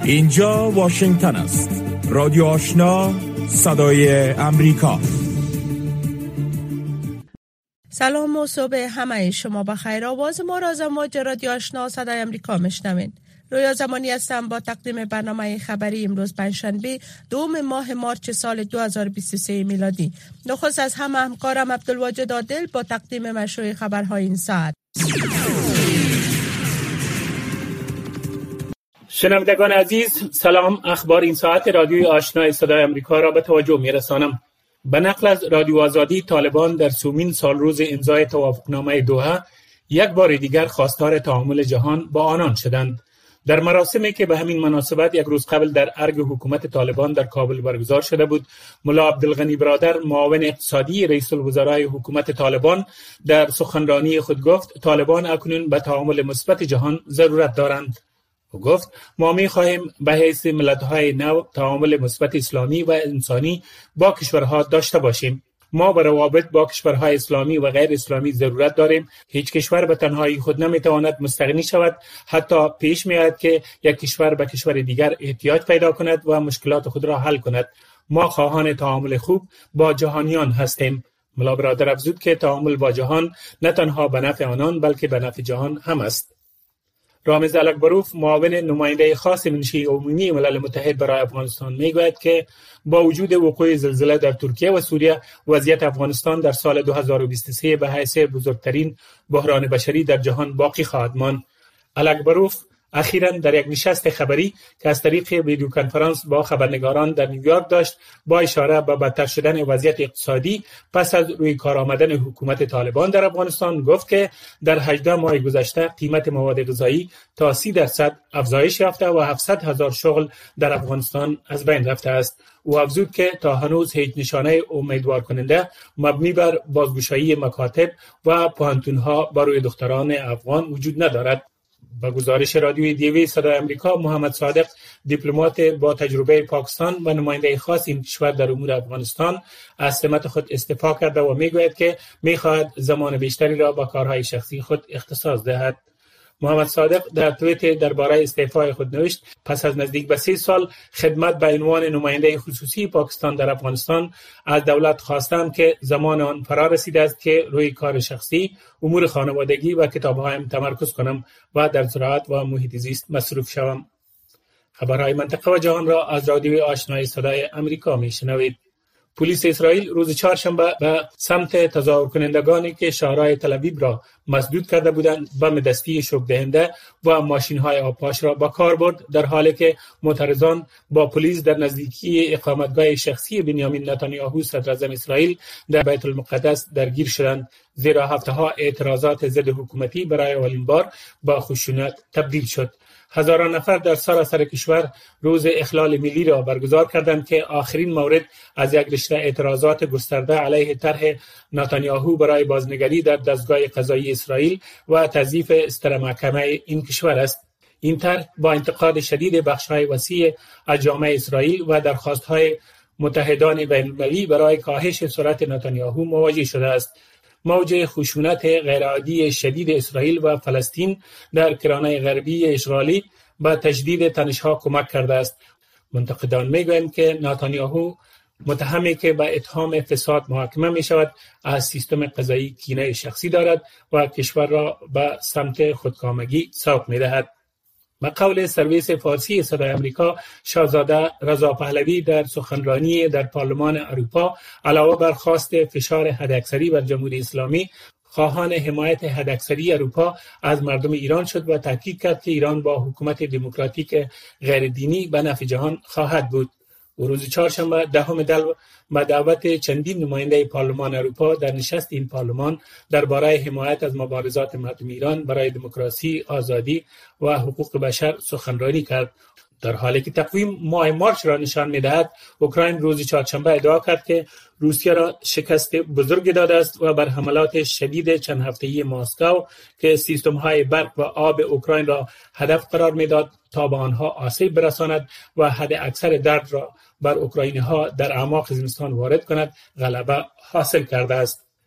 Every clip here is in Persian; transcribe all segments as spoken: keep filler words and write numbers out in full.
اینجا واشنگتن است. رادیو آشنا، صدای امریکا. سلام و صبح همه شما بخیر. آواز ما را از امواج رادیو آشنا صدای امریکا میشنوین. رویا زمانی هستم با تقدیم برنامه خبری امروز پنجشنبه دوم ماه مارچ سال دو هزار و بیست و سه میلادی. نخست از همه همکارم عبدالواجد عادل با تقدیم مشروع خبرهای این ساعت. شنوندگان عزیز، سلام. اخبار این ساعت رادیوی آشنای صدای امریکا را به توجه میرسانم. به نقل از رادیو آزادی، طالبان در سومین سال روز امضای توافقنامه دوحه یک بار دیگر خواستار تعامل جهان با آنان شدند. در مراسمی که به همین مناسبت یک روز قبل در ارگ حکومت طالبان در کابل برگزار شده بود، ملا عبدالغنی برادر، معاون اقتصادی رئیس الوزرای حکومت طالبان، در سخنرانی خود گفت طالبان اکنون به تعامل مثبت جهان ضرورت دارند. او گفت ما می خواهیم به حیث ملت‌های نو تعامل مثبت اسلامی و انسانی با کشورها داشته باشیم. ما به روابط با کشورهای اسلامی و غیر اسلامی ضرورت داریم. هیچ کشور به تنهایی خود نمیتواند مستغنی شود. حتی پیش میآید که یک کشور به کشور دیگر احتیاج پیدا کند و مشکلات خود را حل کند. ما خواهان تعامل خوب با جهانیان هستیم. ملا برادر افزود که تعامل با جهان نه تنها به نفع آنان بلکه به نفع جهان هم است. رامز الکبروف، معاون نماینده خاص منشی عمومی ملل متحد برای افغانستان، میگوید که با وجود وقوع زلزله در ترکیه و سوریه، وضعیت افغانستان در سال دو هزار و بیست و سه به حیث بزرگترین بحران بشری در جهان باقی خواهد ماند. الکبروف اخیراً در یک نشست خبری که از طریق ویدیو کنفرانس با خبرنگاران در نیویورک داشت، با اشاره به بدتر شدن وضعیت اقتصادی پس از روی کار آمدن حکومت طالبان در افغانستان گفت که در هجده ماه گذشته قیمت مواد غذایی تا سی درصد افزایش یافته و هفتصد هزار شغل در افغانستان از بین رفته است. او افزود که تا هنوز هیچ نشانه امیدوار کننده مبنی بر بازگشایی مکاتب و پوهنتون‌ها برای دختران افغان وجود ندارد. با گزارش رادیوی دیوی صدای امریکا، محمد صادق، دیپلمات با تجربه پاکستان و نماینده خاص این کشور در امور افغانستان، از سمت خود استعفا کرده و میگوید که میخواهد زمان بیشتری را با کارهای شخصی خود اختصاص دهد. محمد صادق در توییت درباره استعفای خود نوشت: پس از نزدیک به سه سال خدمت به عنوان نماینده خصوصی پاکستان در افغانستان، از دولت خواستم که زمان آن فرا رسیده است که روی کار شخصی، امور خانوادگی و کتابهایم تمرکز کنم و در زراعت و محیط زیست مصروف شوم. خبرهای منطقه و جهان را از رادیوی آشنای صدای امریکا میشنوید. پلیس اسرائیل روز چهارشنبه به سمت تظاهر کنندگانی که شهرهای تل‌آویو را مسدود کرده بودند بم دستی شوک دهنده و ماشین‌های آبپاش را به کار برد، در حالی که معترضان با پلیس در نزدیکی اقامتگاه شخصی بنیامین نتانیاهو صدر اعظم اسرائیل در بیت المقدس درگیر شدند، زیرا هفته‌ها اعتراضات ضد حکومتی برای اولین بار با خشونت تبدیل شد. هزاران نفر در سراسر کشور روز اخلال ملی را برگزار کردند که آخرین مورد از یک رشته اعتراضات گسترده علیه طرح نتانیاهو برای بازنگری در دستگاه قضایی اسرائیل و تضعیف ستر محکمه این کشور است. این طرح با انتقاد شدید بخش‌های وسیع از جامعه اسرائیل و درخواست‌های متحدان بین‌المللی برای کاهش سرعت نتانیاهو مواجه شده است. موج خشونت غیرعادی شدید اسرائیل و فلسطین در کرانه غربی اشغالی به تجدید تنش‌ها کمک کرده است. منتقدان می‌گویند که نتانیاهو، متهمی که به اتهام فساد محاکمه می‌شود، از سیستم قضایی کینه شخصی دارد و کشور را به سمت خودکامگی سوق می‌دهد. به قول سرویس فارسی صدای امریکا، شاهزاده رضا پهلوی در سخنرانی در پارلمان اروپا علاوه بر خواست فشار حداکثری بر جمهوری اسلامی، خواهان حمایت حداکثری اروپا از مردم ایران شد و تاکید کرد که ایران با حکومت دموکراتیک غیر دینی به نفع جهان خواهد بود. و روز چهارشنبه دهم دل به دعوت چندین نماینده پارلمان اروپا در نشست این پارلمان درباره حمایت از مبارزات مردم ایران برای دموکراسی، آزادی و حقوق بشر سخنرانی کرد. در حالی که تقویم ماه مارچ را نشان می‌دهد، اوکراین روز چهارشنبه ادعا کرد که روسیه را شکست بزرگی داده است و بر حملات شدید چند هفته‌ای مسکو که سیستم‌های برق و آب اوکراین را هدف قرار می‌داد تا به آنها آسیب برساند و حد اکثر درد را بر اوکراینی‌ها در اعماق زمستان وارد کند، غلبه حاصل کرده است.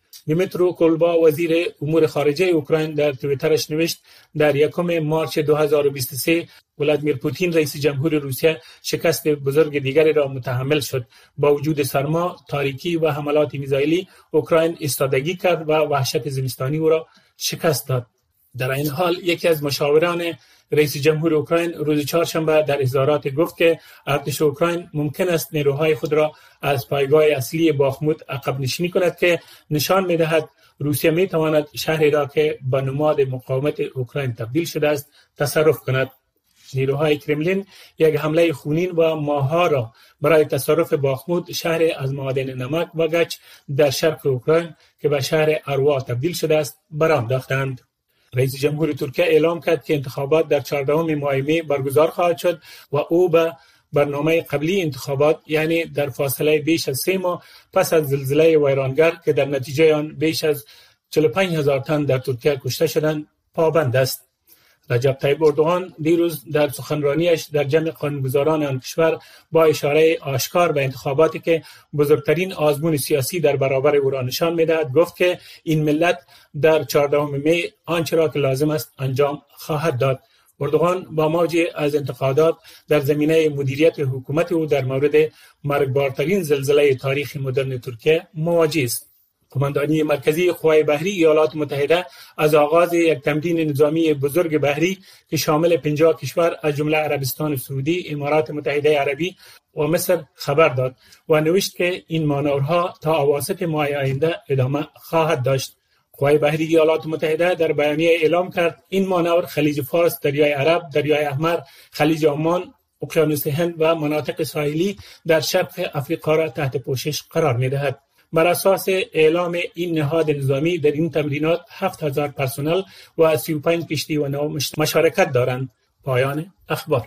دیمیترو کولبا وزیر امور خارجه اوکراین در توییترش نوشت در یکم مارچ دو هزار و بیست و سه ولادیمیر پوتین رئیس جمهور روسیه شکست بزرگ دیگری را متحمل شد. با وجود سرما، تاریکی و حملات میزایلی اوکراین ایستادگی کرد و وحشت زمستانی او را شکست داد. در این حال یکی از مشاوران رئیس جمهور اوکراین روز چهارشنبه در اظهارات گفت که ارتش اوکراین ممکن است نیروهای خود را از پایگاه اصلی باخموت عقب نشینی کند که نشان می‌دهد روسیه می‌تواند شهری را که به نماد مقاومت اوکراین تبدیل شده است تصرف کند. نیروهای کرملین یک حمله خونین و ماها را برای تصرف باخموت، شهر از معادن نمک و گچ در شرق اوکراین که به شهر اروا تبدیل شده است برآمد داشتند. رئیس جمهور ترکیه اعلام کرد که انتخابات در چهاردهم ماه می برگزار خواهد شد و او به برنامه قبلی انتخابات، یعنی در فاصله بیش از سه ماه پس از زلزله ویرانگر که در نتیجه آن بیش از چهل و پنج هزار تن در ترکیه کشته شدند، پابند است. رجب طیب اردوغان دیروز در سخنرانیش در جمع قانونگذاران آن کشور با اشاره آشکار به انتخاباتی که بزرگترین آزمون سیاسی در برابر او را نشان می‌دهد گفت که این ملت در چهاردهم می آنچه را که لازم است انجام خواهد داد. اردوغان با موج از انتقادات در زمینه مدیریت حکومت او در مورد مرگبارترین زلزله تاریخ مدرن ترکیه مواجه است. قماندانی مرکزی قوای بحری ایالات متحده از آغاز یک تمرین نظامی بزرگ بحری که شامل پنجاه کشور از جمله عربستان سعودی، امارات متحده عربی و مصر خبر داد و نوشت که این مانورها تا اواسط ماه آینده ادامه خواهد داشت. قوای بحری ایالات متحده در بیانیه اعلام کرد این مانور خلیج فارس، دریای عرب، دریای احمر، خلیج عمان، اقیانوس هند و مناطق ساحلی در شرق افریقا را تحت پوشش قرار می‌دهد. بر اساس اعلام این نهاد نظامی در این تمرینات هفت هزار پرسنل و سی و پنج کشتی و ناو مشارکت دارند. پایان اخبار.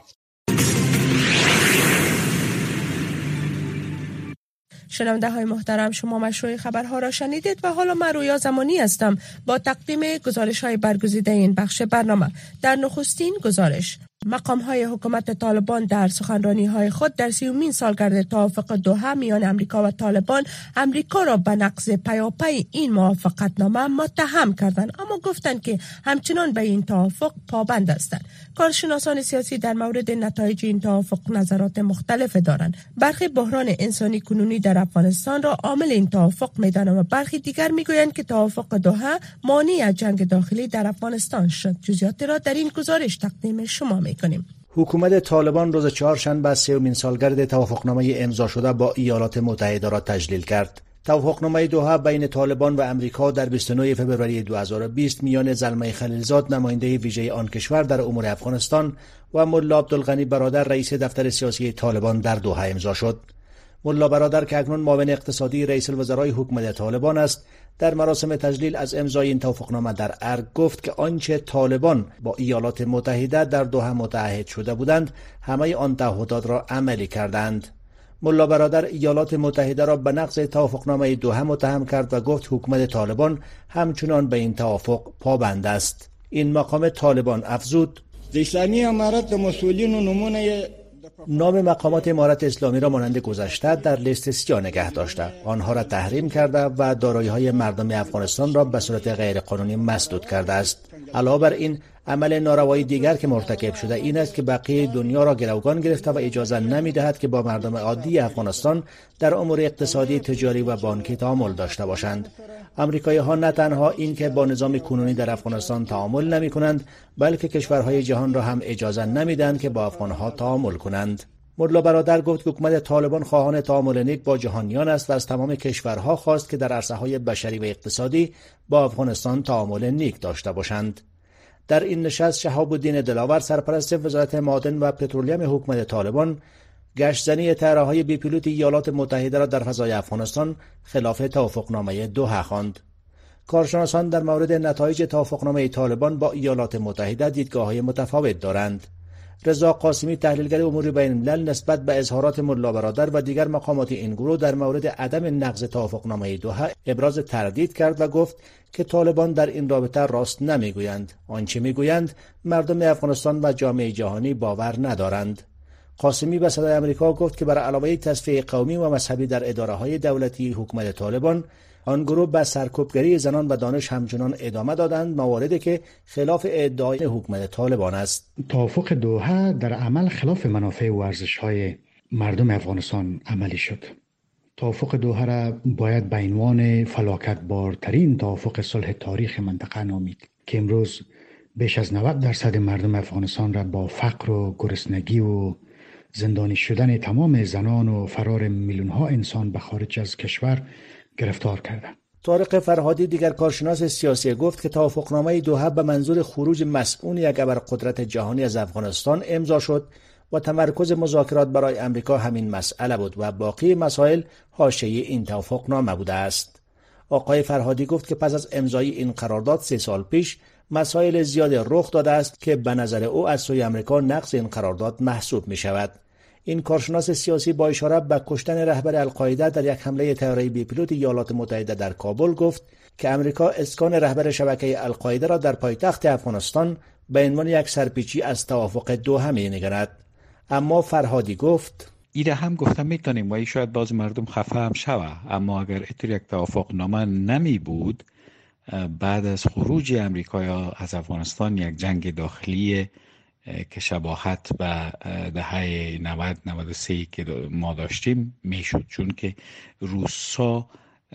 شنونده های محترم، شما مشروع خبرها را شنیدید و حالا من رویا زمانی هستم با تقدیم گزارش های برگزیده این بخش برنامه. در نخستین گزارش، مقام های حکومت طالبان در سخنرانی های خود در سیومین سالگرد توافق دوحه میان امریکا و طالبان امریکا را به نقض پیاپی این موافقتنامه متهم کردند، اما گفتند که همچنان به این توافق پابند هستند. کارشناسان سیاسی در مورد نتایج این توافق نظرات مختلف دارند. برخی بحران انسانی کنونی در افغانستان را عامل این توافق می‌دانند و برخی دیگر میگویند که توافق دوحه مانع از جنگ داخلی در افغانستان شد. جزئیات را در این گزارش تقدیم شما می‌کنیم. حکومت طالبان روز چهارشنبه سومین سالگرد توافقنامه امضا شده با ایالات متحده را تجلیل کرد. توافقنامه دوحه بین طالبان و امریکا در بیست و نه فوریه دو هزار و بیست میان زلمه خلیلزاد نماینده ویژه آن کشور در امور افغانستان و ملا عبدالغنی برادر رئیس دفتر سیاسی طالبان در دوحه امضا شد. ملا برادر که اکنون معاون اقتصادی رئیس الوزرای حکومت طالبان است، در مراسم تجلیل از امضای این توافقنامه در ارگ گفت که آنچه طالبان با ایالات متحده در دوحه متعهد شده بودند همه آن تعهدات را عملی کردند. ملا برادر ایالات متحده را به نقض توافقنامه دوحه متهم کرد و گفت حکومت طالبان همچنان به این توافق پابند است. این مقام طالبان افزود: اسلامی امارت مسئولین و نمونه نام مقامات امارت اسلامی را مانند گذشته در لیست سیاه نگه داشته، آنها را تحریم کرده و دارایی‌های مردم افغانستان را به صورت غیرقانونی مسدود کرده است. علاوه بر این، عمل ناروایی دیگر که مرتکب شده این است که بقیه دنیا را گروگان گرفته و اجازه نمی‌دهد که با مردم عادی افغانستان در امور اقتصادی، تجاری و بانکی تعامل داشته باشند. آمریکایی‌ها نه تنها این که با نظام کنونی در افغانستان تعامل نمی‌کنند، بلکه کشورهای جهان را هم اجازه نمی‌دهند که با افغان‌ها تعامل کنند. ملا برادر گفت که حکومت طالبان خواهان تعامل نیک با جهانیان است و از تمام کشورها خواست که در عرصه‌های بشری و اقتصادی با افغانستان تعامل نیک داشته باشند. در این نشست شهاب الدین دلاور سرپرست وزارت معادن و پترولیم حکومت طالبان گشتزنی طیاره‌های بی پیلوت ایالات متحده را در فضای افغانستان خلاف توافقنامه دوحه خواند. کارشناسان در مورد نتایج توافقنامه طالبان با ایالات متحده دیدگاه‌های متفاوت دارند. رضا قاسمی تحلیلگر امور بین‌الملل نسبت به اظهارات ملا برادر و دیگر مقامات این گروه در مورد عدم نقض توافقنامه دوحه ابراز تردید کرد و گفت که طالبان در این رابطه راست نمیگویند. آنچه میگویند مردم افغانستان و جامعه جهانی باور ندارند. قاسمی به صدای آمریکا گفت که برای علاوه تصفیه قومی و مذهبی در اداره‌های دولتی حکومت طالبان، آن گروه به سرکوبگری زنان و دانش همچنان ادامه دادند، مواردی که خلاف ادعای حکومت طالبان است. توافق دوحه در عمل خلاف منافع و ارزش‌های مردم افغانستان عملی شد. توافق دوحه را باید به عنوان فلاکتبارترین توافق صلح تاریخ منطقه نامید که امروز بیش از نود درصد مردم افغانستان را با فقر و گرسنگی و زندانی شدن تمام زنان و فرار میلیون ها انسان به خارج از کشور گرفتار کرده. طارق فرهادی دیگر کارشناس سیاسی گفت که توافقنامه دوحه به منظور خروج مسئول یک ابرقدرت جهانی از افغانستان امضا شد و تمرکز مذاکرات برای امریکا همین مسئله بود و باقی مسائل حاشیه این توافقنامه بوده است. آقای فرهادی گفت که پس از امضای این قرارداد سه سال پیش مسائل زیاد رخ داده است که به نظر او از سوی امریکا نقض این قرارداد محسوب می شود. این کارشناس سیاسی با اشاره به کشتن رهبر القاعده در یک حمله طیاره بی پیلوت ایالات متحده در کابل گفت که امریکا اسکان رهبر شبکه القاعده را در پایتخت افغانستان به عنوان یک سرپیچی از توافق دوحه می‌نگرد. اما فرهادی گفت ایده هم گفتم میتونیم و ای شاید باز مردم خفه هم شوه، اما اگر اتر یک توافق نامه نمی بود بعد از خروج امریکا از افغانستان یک جنگ داخلی که شباهت به دهه نود نود و سه که ما داشتیم میشد، چون که روسا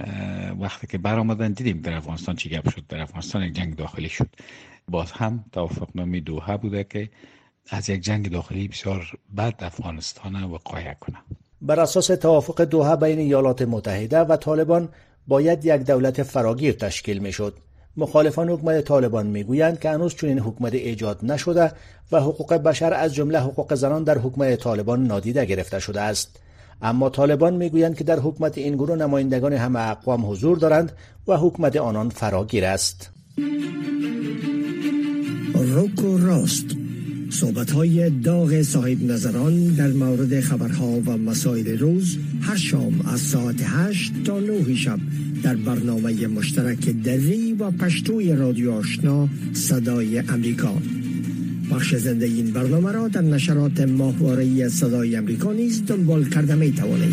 وقتی که برآمدن دیدیم در افغانستان چی گپ شد. در افغانستان یک جنگ داخلی شد. باز هم توافقنامه دوحه بوده که از یک جنگ داخلی بسیار بد افغانستان وقایع کنه. بر اساس توافق دوحه بین ایالات متحده و طالبان باید یک دولت فراگیر تشکیل میشد. مخالفان حکومت طالبان میگویند که هنوز چنین حکومت ایجاد نشده و حقوق بشر از جمله حقوق زنان در حکومت طالبان نادیده گرفته شده است. اما طالبان میگویند که در حکومت این گروه نمایندگان همه اقوام حضور دارند و حکومت آنان فراگیر است. روک و راست، صحبت‌های داغ صاحب نظران در مورد خبرها و مسائل روز هر شام از ساعت هشت تا نه شب در برنامه مشترک دری و پشتوی رادیو آشنا صدای امریکا. بخش زنده این برنامه را در نشرات ماهواره‌ای صدای امریکا نیز دنبال کرده می توانید.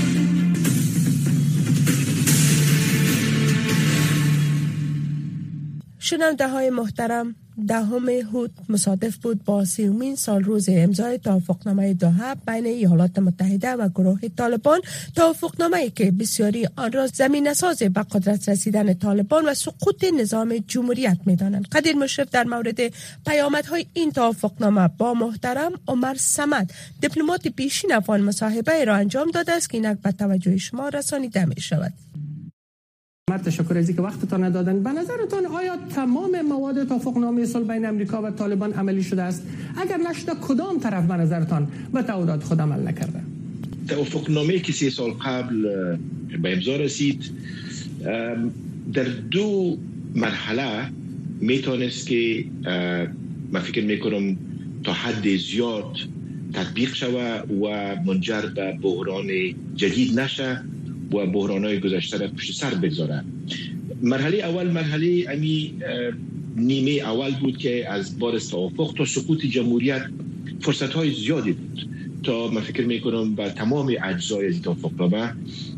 شنونده های محترم، دهم هوت مصادف بود با سیومین سال روز امضای توافقنامه دوحه بین ایالات متحده و گروه طالبان، توافقنامه‌ای که بسیاری آن را زمینه‌ساز به قدرت رسیدن طالبان و سقوط نظام جمهوریت می‌دانند. قدیر مشرف در مورد پیامدهای این توافقنامه با محترم عمر صمد، دیپلمات پیشین افغان، مصاحبه را انجام داده است که اینک به توجه شما رسانیده می‌شود. تشکر از اینکه وقتتان دادن. به نظرتان آیا تمام مواد توافقنامه صلح بین امریکا و طالبان عملی شده است؟ اگر نشده کدام طرف به نظرتان به تعهدات خود عمل نکرده؟ توافقنامه که سه سال قبل به امضا رسید در دو مرحله میتونست که من فکر میکنم تا حد زیاد تطبیق شود و منجر به بحران جدید نشه و بحران‌های گذشته را پشت سر بگذاره. مرحله اول مرحله امی نیمه اول بود که از بار توافق تا سقوط جمهوریت فرصت‌های زیادی بود تا من فکر می‌کنم با تمام اجزای از توافقنامه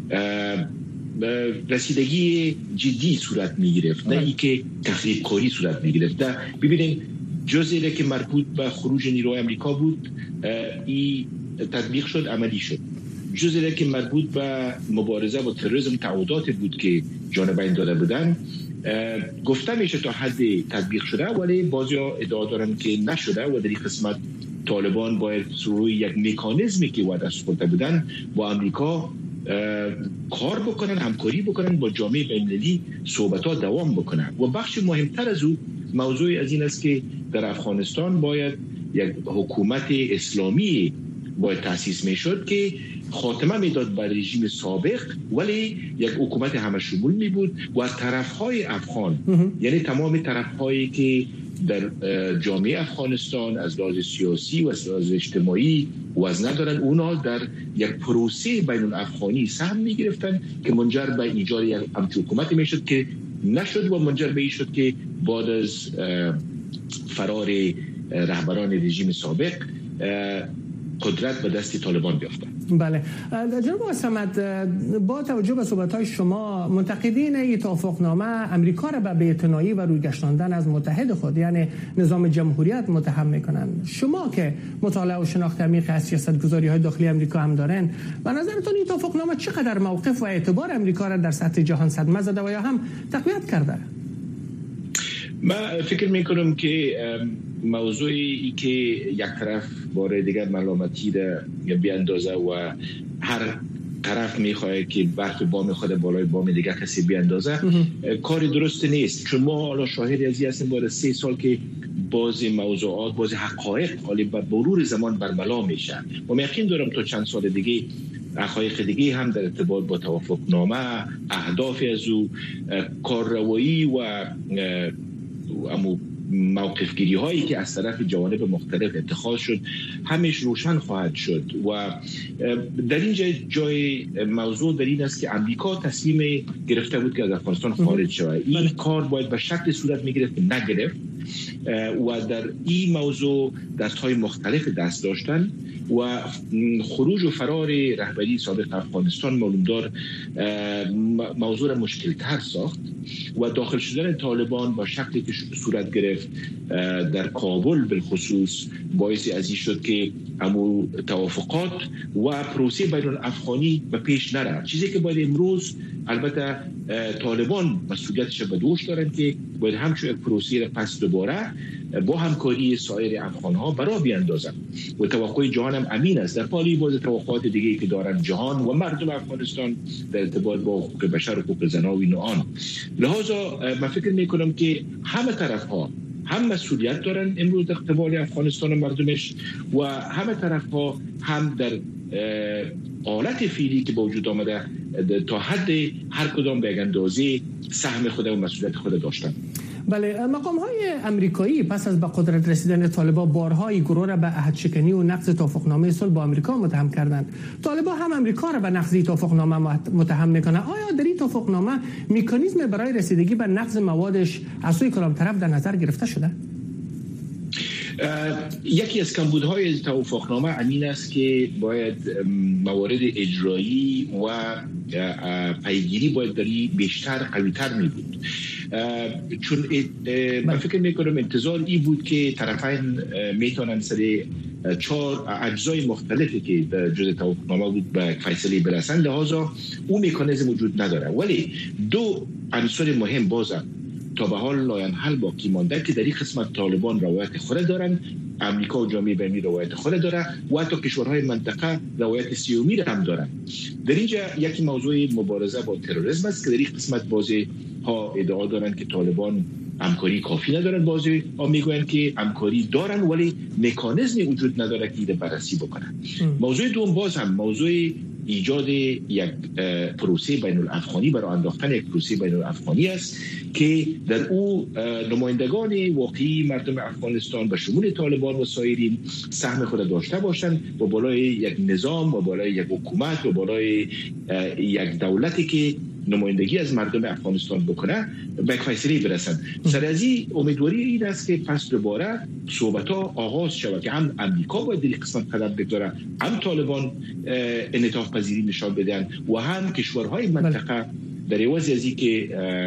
رسیدگی جدی صورت می‌گرفت، نه اینکه تخریب‌کاری صورت می‌گرفت. ببینید جزئی که مربوط به خروج نیروهای آمریکا بود این تطبیق شد، عملی شد. جزئی که مربوط به مبارزه با تروریسم تعهدات بود که جانبین داده بودن گفته میشه تا حد تطبیق شده، ولی بعضیا ادعا دارن که نشده و در این قسمت طالبان باید روی یک مکانیزمی که وعده سپرده بودن با امریکا کار بکنن، همکاری بکنن، با جامعه بین‌المللی صحبت‌ها دوام بکنن. و بخش مهمتر از او موضوع از این است که در افغانستان باید یک حکومت اسلامی باید تأسیس میشد که خاتمه میداد بر رژیم سابق، ولی یک حکومت همه شمول می بود و از طرفهای افغان، یعنی تمام طرفهایی که در جامعه افغانستان از لحاظ سیاسی و از لحاظ اجتماعی وزن ندارن، اونا در یک پروسه بین الافغانی سهم می گرفتن که منجر به ایجاد یک همچون حکومتی می شد که نشد و منجر به این شد که بعد از فرار رهبران رژیم سابق قدرت به دست طالبان بیفتد. بله جناب آقای صمد، با توجه به صحبت‌های شما منتقدین این توافقنامه امریکا را به بی‌اعتنایی و رویگرداندن از متحد خود یعنی نظام جمهوریت متهم میکنند. شما که مطالعه و شناخت عمیق از سیاست‌گذاری‌های داخلی امریکا هم دارین، به نظرتون این توافقنامه چقدر موقف و اعتبار امریکا را در سطح جهان صدمه زده و یا هم تقویت کرده؟ من فکر میکنم که موضوعی که یک طرف باره دیگر ملامتی را بیاندازه و هر طرف میخواد که برف بام خود بالای بام دیگر کسی بیاندازه کار درست نیست، چون ما حالا شاهدی از این هستیم بعد سه سال که بعضی موضوعات بعضی حقایق حالی به مرور زمان برملا میشه و یقین دارم تا چند سال دیگه حقایق دیگه هم در ارتباط با توافقنامه، اهداف از او، کارروایی و امو موقف گیری هایی که از طرف جوانب مختلف اتخاذ شد همیش روشن خواهد شد و در اینجا جای موضوع در این است که امریکا تصمیم گرفته بود که از افغانستان خارج شود. این کار باید به شکل صورت میگرفت نگرفت و در این موضوع دست های مختلف دست داشتن و خروج و فرار رهبری سابق افغانستان معلومدار موضوع را مشکل تر ساخت و داخل شدن طالبان با شکلی که صورت گرفت در کابل بالخصوص باعث ازی شد که امو توافقات و پروسه بین الافغانی به پیش نره، چیزی که باید امروز البته طالبان مسئولیتش به دوش دارن که باید همچون یک پروسه را پس دوباره با همکاری سایر افغان‌ها برا بیاندازن و توقع جهان هم امین است در پالی باز توقعات دیگه که دارن جهان و مردم افغانستان در ارتباط با حقوق بشر و حقوق زن و این آن. لحاظا من فکر میکنم که همه طرف‌ها هم مسئولیت دارن امروز در قبال افغانستان و مردمش و همه طرف‌ها هم در حالت فعلی که با وجود آمده تا حد هر کدام به اندازه سهم خود و مسئولیت خود داشتن. بله، مقام های امریکایی پس از به قدرت رسیدن طالبان بارهای گروه را به عهد شکنی و نقض توافقنامه صلح با امریکا متهم کردند. طالبان هم امریکا را به نقض توافقنامه متهم میکنه. آیا در این توافقنامه مکانیزم برای رسیدگی به نقض موادش از سوی کدام طرف در نظر گرفته شده؟ یکی از کمبودهای توافقنامه امین است که باید موارد اجرایی و پیگیری باید داری بیشتر قویتر می بود، چون من فکر میکنم انتظار ای بود که طرفین میتونن سر چهار اجزای مختلفی که در جزء توافقنامه بود به فیصله برسن، لحاظا اون مکانیزم وجود نداره. ولی دو عنصر مهم بازم تا به حال لاینحل باقی مانده که در این قسمت طالبان روایت خود دارن، امریکا و جامعه بین‌المللی روایت خود داره و حتی کشورهای منطقه روایت سیومی را هم دارن. در اینجا یکی موضوع مبارزه با تروریسم است که در این قسمت بازی ها ادعا دارن که طالبان همکاری کافی ندارن، بازی ها میگوین که همکاری دارن ولی مکانیزمی وجود نداره که ایده بررسی بکنن. موضوع دوم باز هم موضوع ایجاد یک پروسه بین الافغانی برای انداختن یک پروسه بین الافغانی است که در او نمایندگان واقعی مردم افغانستان به شمول طالبان و سایرین سهم خود داشته باشند و بالای یک نظام و بالای یک حکومت و بالای یک دولتی که نمایندگی از مردم افغانستان بکنه به یک فیصله برسند. سر از این امیدواری این است که پس دوباره صحبت‌ها آغاز شود که هم امریکا باید در این قسمت قدم بگذاره، هم طالبان انعطاف پذیری نشان بدن و هم کشورهای منطقه در عوض از این که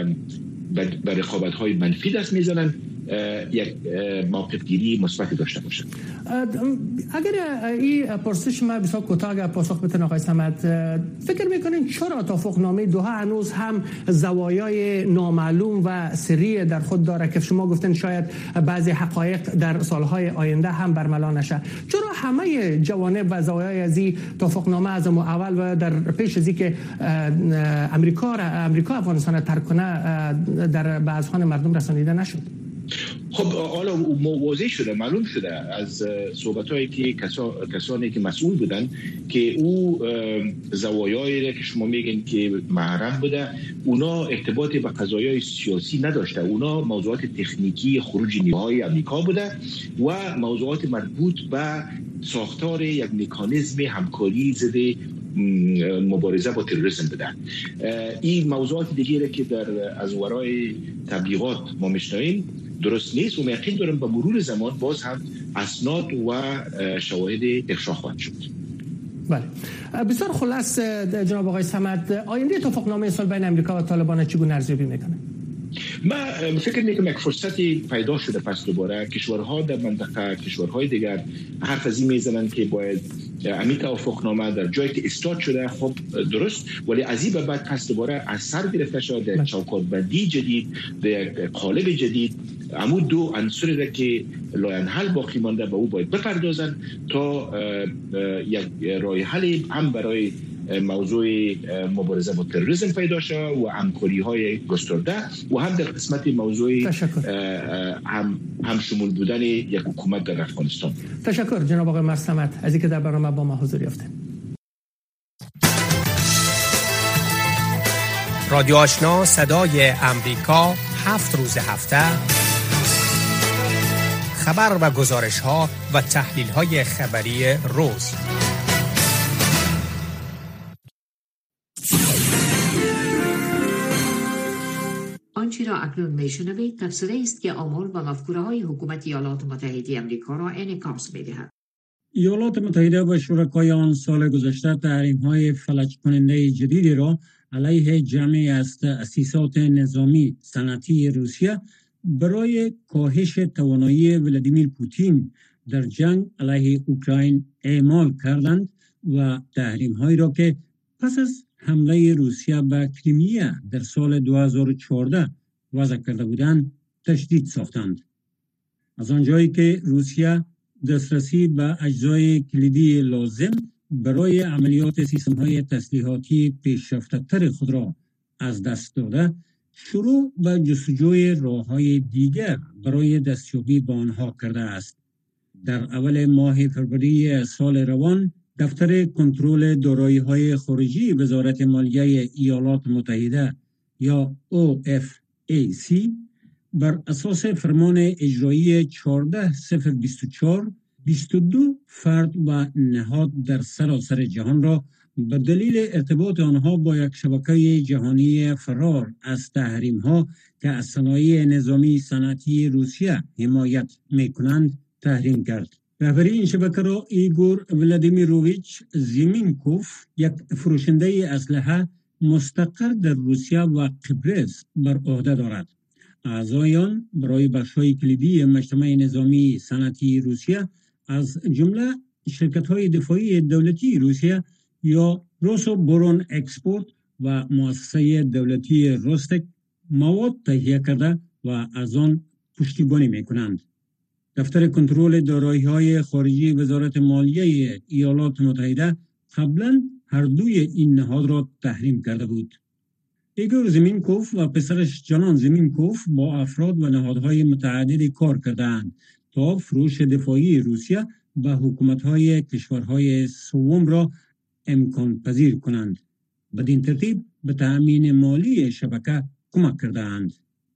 به رقابت‌های منفی دست میزنن یک موقف گیری مثبت داشته باشد. اگر این پرسش ما بسیار کوتاه پاسخ بتن آقای صمد، فکر میکنین چرا توافقنامه دوحه هنوز هم زوایای نامعلوم و سری در خود داره که شما گفتن شاید بعضی حقایق در سالهای آینده هم برملا نشه؟ چرا همه جوانب و زوایای از این توافقنامه از اول و در پیش از اینکه امریکا را امریکا افغانستان را ترک کنه در به اذهان مردم رسانیده نشد؟ خب حالا واضح شده، معلوم شده از صحبت‌هایی که کسا، کسانی که مسئول بودن که او زوایایی که شما میگین که محرم بوده اونا ارتباطی به قضایای سیاسی نداشته، اونا موضوعات تکنیکی خروج نیروهای امریکا بوده و موضوعات مربوط به ساختار یک مکانیزم همکاری ضد مبارزه با تروریسم بودن. این موضوعات دیگری که در از ورای تبلیغات ما میشنویم درست نیست و یقین دارم با مرور زمان باز هم اسناد و شواهد افشا خواهد شد. بله، بسیار خلاص جناب آقای صمد، آینده توافقنامه صلح بین امریکا و طالبان چگونه ارزیابی میکنه؟ من فکر میکنم یک فرصتی پیدا شده پس دوباره کشورها در منطقه، کشورهای دیگر حرف از این میزنن که باید امی توافقنامه در جایی که استارت شده خب درست، ولی از این به بعد پس دوباره از سر گرفته شده در چوکات بندی جدید، در قالب جدید، امو دو عنصری را که لاینحل باقی مانده و او باید بپردازن تا یک راه حل هم برای موضوع مبارزه با تروریسم پیدا شد و همکاری های گسترده و هم در قسمت موضوع هم هم شمول بودن یک حکومت در افغانستان. تشکر جناب آقای مرصمد از اینکه در برنامه با ما حضور یافتید. رادیو آشنا صدای امریکا هفت روز هفته خبر و گزارش ها و تحلیل های خبری روز. آنچه را اکنون میشنوید تفسیری است که آمال و مفکوره های حکومت ایالات متحده آمریکا را انعکاس می‌دهد. ایالات متحده و شرکای آن سال گذشته تحریم‌های فلج کننده جدیدی را علیه جمعی از تأسیسات نظامی صنعتی روسیه برای کاهش توانایی ولادیمیر پوتین در جنگ علیه اوکراین اعمال کردند و تحریم‌هایی را که پس از حمله روسیه به کریمیا در سال دو هزار و چهارده وضع کرده بودند تشدید ساختند. از آنجایی که روسیه دسترسی به اجزای کلیدی لازم برای عملیات سیستم‌های تسلیحاتی پیشرفته‌تر خود را از دست داده، شروع به جستجوی راه‌های دیگر برای دستیابی به آنها کرده است. در اول ماه فروریه سال روان، دفتر کنترل دارایی‌های خارجی وزارت مالیه ایالات متحده یا او اف ای سی بر اساس فرمان اجرایی چهارده صفر بیست و چهار بیست و دو فرد و نهاد در سراسر جهان را به دلیل ارتباط آنها با یک شبکه جهانی فرار از تحریم‌ها که از صنایع نظامی صنعتی روسیه حمایت می‌کنند تحریم کرد. رهبری این شبکه را ایگور ولادیمیروویچ زیمینکوف، یک فروشنده اسلحه مستقر در روسیه و قبرس، بر عهده دارد. اعضای آن برای بخش‌های کلیدی مجتمع نظامی صنعتی روسیه از جمله شرکت‌های دفاعی دولتی روسیه یا روسو بورون اکسپورت و مؤسسه دولتی روستک مواد تهیه کرده و از آن پشتیبانی می‌کنند. دفتر کنترل دارایی‌های خارجی وزارت مالیه ایالات متحده قبلا هر دوی این نهاد را تحریم کرده بود. ایگور زمینکوف و پسرش جانان زمینکوف با افراد و نهادهای متعددی کار کردند تا فروش دفاعی روسیه به حکومت‌های کشورهای سوم را امکان پذیر کنند. بدین ترتیب به تأمین مالی شبکه کمک کردند.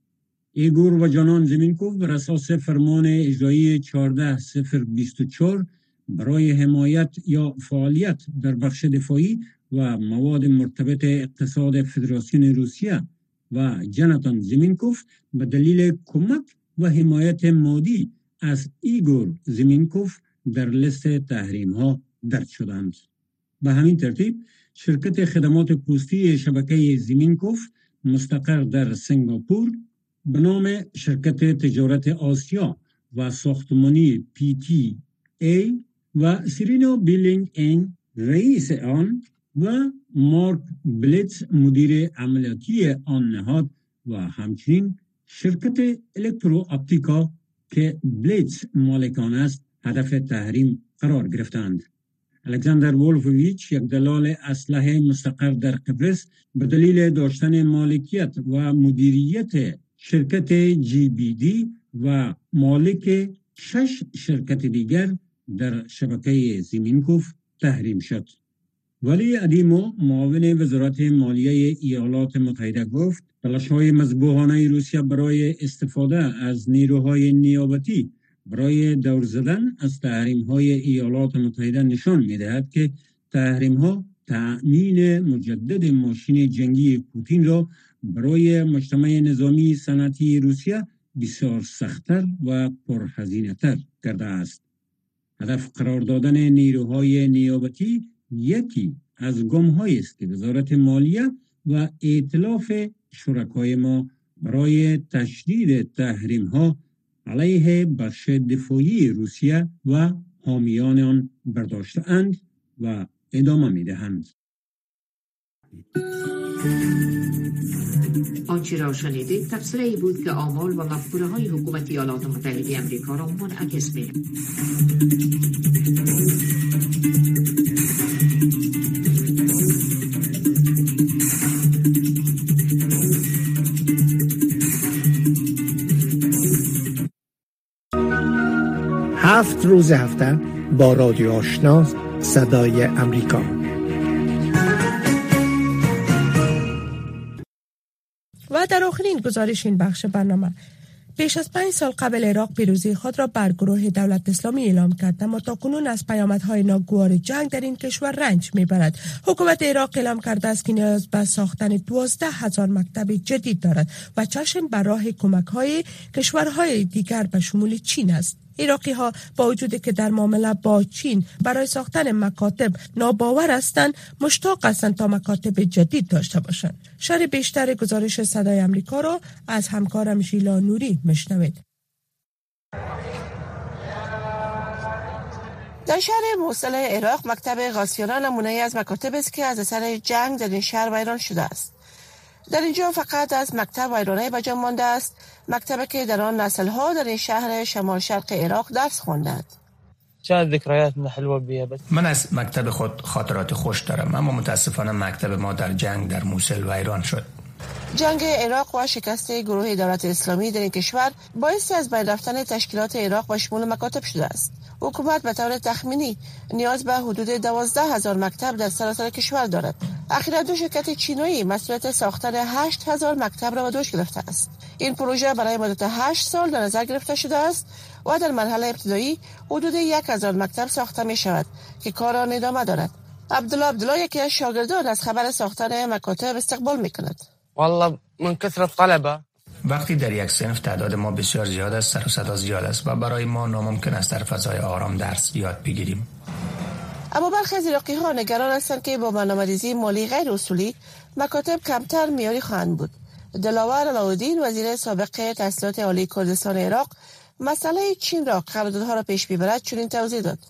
ایگور و جانان زمینکوف بر اساس فرمان اجرایی چهارده صفر بیست و چهار برای حمایت یا فعالیت در بخش دفاعی و مواد مرتبط اقتصاد فدراسیون روسیه و جاناتان زمینکوف به دلیل کمک و حمایت مادی از ایگور زمینکوف در لیست تحریم ها درج شدند. به همین ترتیب شرکت خدمات پستی شبکه زمینکوف مستقر در سنگاپور به نام شرکت تجارت آسیا و ساختمانی پی تی ای و سیرینا بیلینگ این رئیس آن و مارک بلیتز مدیر عملیاتی آن نهاد و همچنین شرکت الکترو اپتیکا که بلیتز مالک آن است هدف تحریم قرار گرفتند. الکساندر وولفویچ، یک دلال اسلحه مستقر در قبرس، به دلیل داشتن مالکیت و مدیریت شرکت جی بی دی و مالک شش شرکت دیگر در شبکه زمینکوف تحریم شد. ولی ادیمو، معاون وزارت مالیه ایالات متحده، گفت تلاش‌های مذبوحانه روسیه برای استفاده از نیروهای نیابتی برای دور زدن از تحریم‌های ایالات متحده نشان می‌دهد که تحریم‌ها تأمین مجدد ماشین جنگی پوتین را برای مجتمع نظامی صنعتی روسیه بسیار سخت‌تر و پرهزینه‌تر کرده است. هدف قرار دادن نیروهای نیابتی یکی از گام‌هایی است که وزارت مالیه و ائتلاف شرکای ما برای تشدید تحریم‌ها علیه بخش دفاعی روسیه و حامیان آن برداشته‌اند و ادامه می‌دهند. آنچه را شنیدید تفسیری بود که آمال و مفکوره های حکومت ایالات متحده آمریکا را منعکس می هفت روز هفته با رادیو آشنا صدای امریکا. و در آخرین گزارش این بخش برنامه، بیش از پنج سال قبل عراق پیروزی خود را بر گروه دولت اسلامی اعلام کرد، اما تاکنون از پیامدهای ناگوار جنگ در این کشور رنج میبرد. حکومت عراق اعلام کرده است که نیاز به ساختن دوازده هزار مکتب جدید دارد و چشم بر راه کمک‌های کشورهای دیگر به شمول چین است. عراقی ها با وجودی که در معامله با چین برای ساختن مکاتب ناباور هستند، مشتاق هستند تا مکاتب جدید داشته باشند. شرح بیشتر گزارش صدای امریکا را از همکارم ژیلا نوری میشنوید. در شهر موصل عراق مکتب غاسیانا نمونه از مکاتب است که از اثر جنگ در این شهر ویران شده است. در اینجا فقط از مکتب ویرانه بجا مانده است، مکتبی که در آن نسل‌ها در این شهر شمال شرق عراق درس خواندند. من از مکتب خود خاطرات خوش دارم، اما متاسفانه مکتب ما در جنگ در موصل ویران شد. جنگ عراق و شکست گروه دولت اسلامی در این کشور باعث از بین رفتن تشکیلات عراق و شمول مکاتب شده است. حکومت به طور تخمینی نیاز به حدود دوازده هزار مکتب در سراسر کشور دارد. اخیراً دو شرکت چینی مسئولیت ساختن هشت هزار مکتب را به دوش گرفته است. این پروژه برای مدت هشت سال در نظر گرفته شده است و در مرحله ابتدایی حدود یک هزار مکتب ساخته می شود که کار آن ادامه دارد. عبدالله عبدالله یکی از شاگردان از خبر ساختن مکاتب استقبال می کند. والله من کثرت طلبه وقتی در یک صنف تعداد ما بسیار زیاد است، سر و صدا زیاد است و برای ما ناممکن است در فضای آرام درس یاد بگیریم. اما برخی از عراقی ها نگران هستند که با برنامه‌ریزی مالی غیر اصولی مکاتب کمتر معیاری خواهند بود. دلاور علاءالدین وزیر سابق تحصیلات عالی کردستان عراق مسئله چین را قراردادها را پیش می‌برد چنین توضیح داد.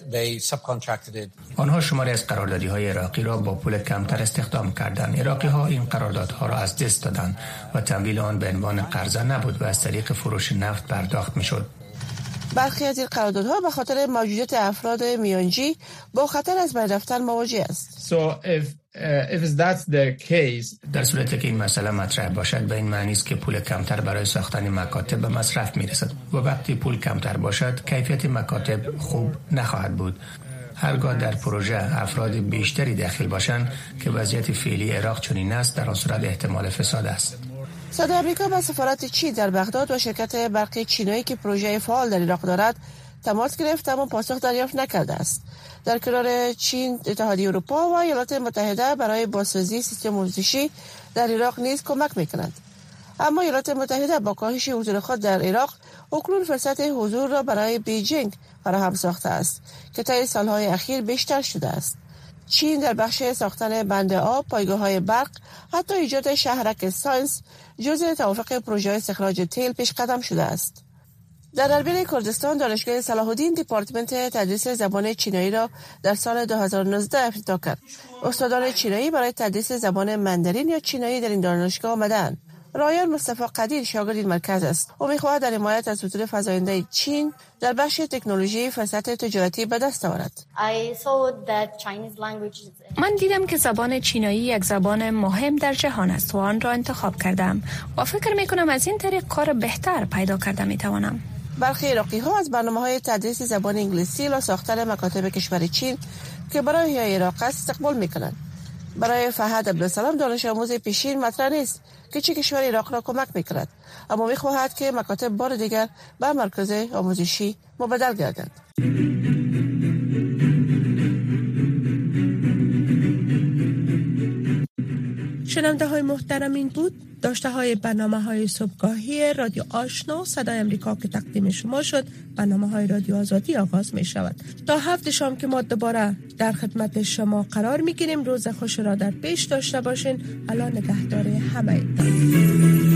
آنها شماری از قراردادی‌های عراقی را با پول کمتر استخدام کردند. عراقی‌ها این قراردادها را از دست دادند و تمویل آن به عنوان قرضه نبود و از طریق فروش نفت پرداخت می‌شد. برخی از این قراردادها به خاطر موجودیت افراد میانجی با خطر از بین رفتن مواجه است. So if uh, if that's the case در صورتی که این مسئله مطرح باشد به این معنی است که پول کمتر برای ساختن مکاتب به مصرف میرسد و وقتی پول کمتر باشد کیفیت مکاتب خوب نخواهد بود. هرگاه در پروژه افراد بیشتری داخل باشند که وضعیت فعلی عراق چنین است، در آن صورت احتمال فساد است. صدای آمریکا با سفارت چین در بغداد و شرکت برقی چینی که پروژه فعال در عراق دارد تماس گرفت اما پاسخ دریافت نکرده است. در کنار چین، اتحادیه اروپا و ایالات متحده برای بازسازی سیستم آموزشی در عراق نیز کمک می‌کنند. اما ایالات متحده با کاهش حضور خود در عراق اکنون فرصت حضور را برای بیجینگ فراهم ساخته است که طی سالهای اخیر بیشتر شده است. چین در بخش ساختن بند آب، پایگاه‌های برق، حتی ایجاد شهرک ساینس جزء توافق پروژه استخراج تیل پیش قدم شده است. در اربیل کردستان دانشگاه صلاح الدین دپارتمنت تدریس زبان چینی را در سال دو هزار و نوزده افتتاح کرد. استادان چینی برای تدریس زبان مندرین یا چینی در این دانشگاه آمدند. رایان مصطفی قدیر شاگرد این مرکز است. او می‌خواهد در حمایت از حضور فزاینده چین در بخش تکنولوژی فرصت تجارتی به دست آورد. من دیدم که زبان چینی یک زبان مهم در جهان است و آن را انتخاب کردم و فکر می‌کنم از این طریق کار بهتر پیدا کرده می‌توانم. برخی عراقی‌ها از برنامه‌های تدریس زبان انگلیسی و ساختن مکاتب کشور چین که برای احیای عراق است استقبال می‌کنند. برای فهد عبدالسلام دانش آموز پیشین مطرح نیست که چه کشور عراق را کمک می‌کند، اما می‌خواهد که مکاتب بار دیگر به مرکز آموزشی مبدل گردند. شنونده های محترم، این بود داشته های برنامه های صبحگاهی رادیو آشنا صدای امریکا که تقدیم شما شد، برنامه های رادیو آزادی آغاز می شود. تا هفت شام که ما دوباره در خدمت شما قرار می گیریم. روز خوش را در پیش داشته باشین. الله نگهدار همه.